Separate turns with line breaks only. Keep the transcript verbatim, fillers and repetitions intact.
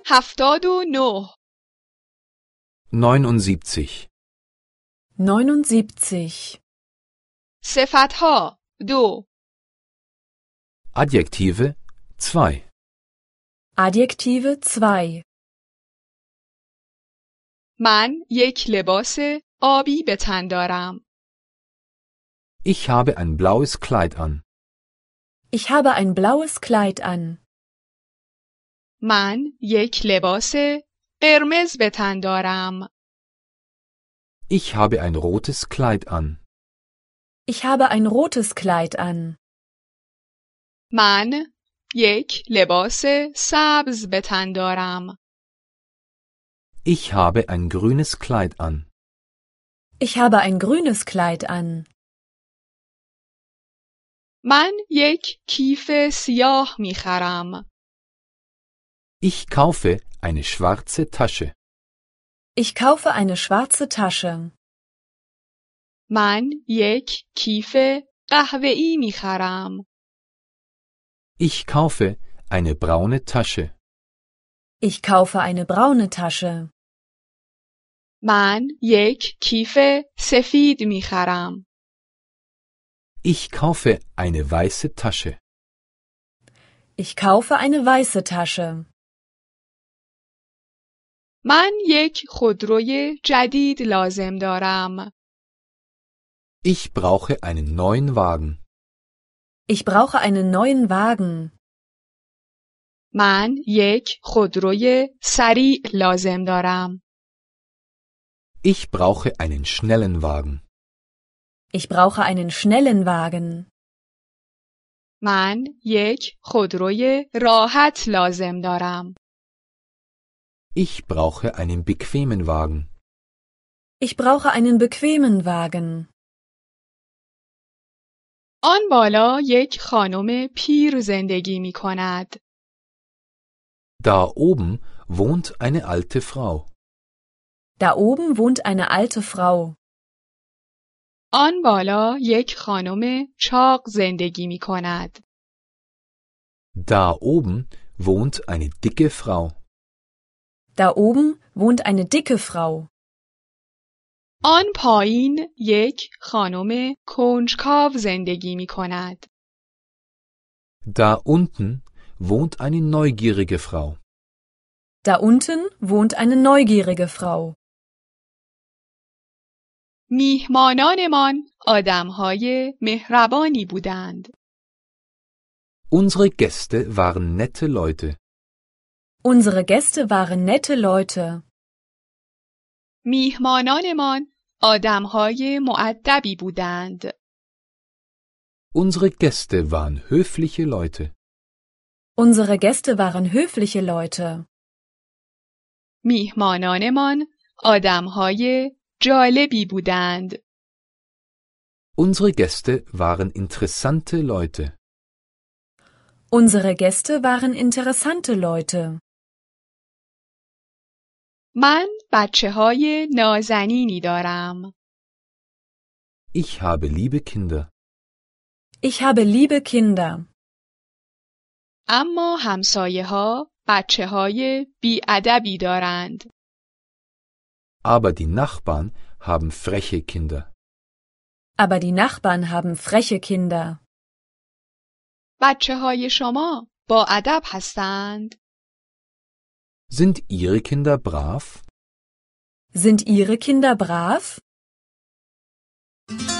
هفتاد و نه.
neunundsiebzig.
neunundsiebzig.
صفتها دو.
Adjektive zwei.
Adjektive zwei.
من یک لباس آبی به تن دارم.
Ich habe ein blaues Kleid an.
Ich habe ein blaues Kleid an.
من یک لباس قرمز به تن دارم.
Ich habe ein rotes Kleid an.
Ich habe ein rotes Kleid an.
من یک لباس سبز به تن دارم.
Ich habe ein grünes Kleid an.
Ich habe ein grünes Kleid an.
من یک کیف سیاه می خرم.
Ich kaufe eine schwarze Tasche.
Ich kaufe eine schwarze Tasche.
من یک کیف قهوه‌ای می خرم.
Ich kaufe eine braune Tasche.
Ich kaufe eine braune Tasche.
من یک کیف سفید می خرم.
Ich kaufe eine weiße Tasche.
Ich kaufe eine weiße Tasche.
من یک خودروی جدید لازم دارم.
Ich brauche einen neuen Wagen.
Ich brauche einen neuen Wagen.
من یک خودروی سریع لازم دارم.
Ich brauche einen schnellen Wagen.
Ich brauche einen schnellen Wagen.
من یک خودروی راحت لازم دارم.
Ich brauche einen bequemen Wagen.
Ich brauche einen bequemen Wagen.
آن بالا یک خانم پیر زندگی می کند.
Da oben wohnt eine alte Frau.
Da oben wohnt eine alte Frau.
آن بالا یک خانم چاق زندگی می کند.
Da oben wohnt eine dicke Frau.
Da oben wohnt eine dicke Frau.
آن پایین یک خانم کنجکاو زندگی می کند.
Da unten wohnt eine neugierige Frau.
Da unten wohnt eine neugierige Frau.
میهمانانمان آدمهای مهربانی بودند.
Unsere Gäste waren nette Leute.
Unsere Gäste waren nette Leute.
میهمانانمان آدمهای مؤدبی بودند.
Unsere Gäste waren höfliche Leute.
Unsere Gäste waren höfliche Leute.
میهمانانمان آدمهای جالبی بودند.
Unsere Gäste waren interessante Leute.
Unsere Gäste waren interessante Leute.
من بچه‌های نازنینی دارم.
Ich habe liebe Kinder.
Ich habe liebe Kinder.
اما همسایه‌ها بچه‌های بی‌ادبی دارند.
Aber die Nachbarn haben freche Kinder.
Aber die Nachbarn haben freche Kinder.
بچه‌های شما با ادب هستند؟
Sind Ihre Kinder brav?
Sind Ihre Kinder brav?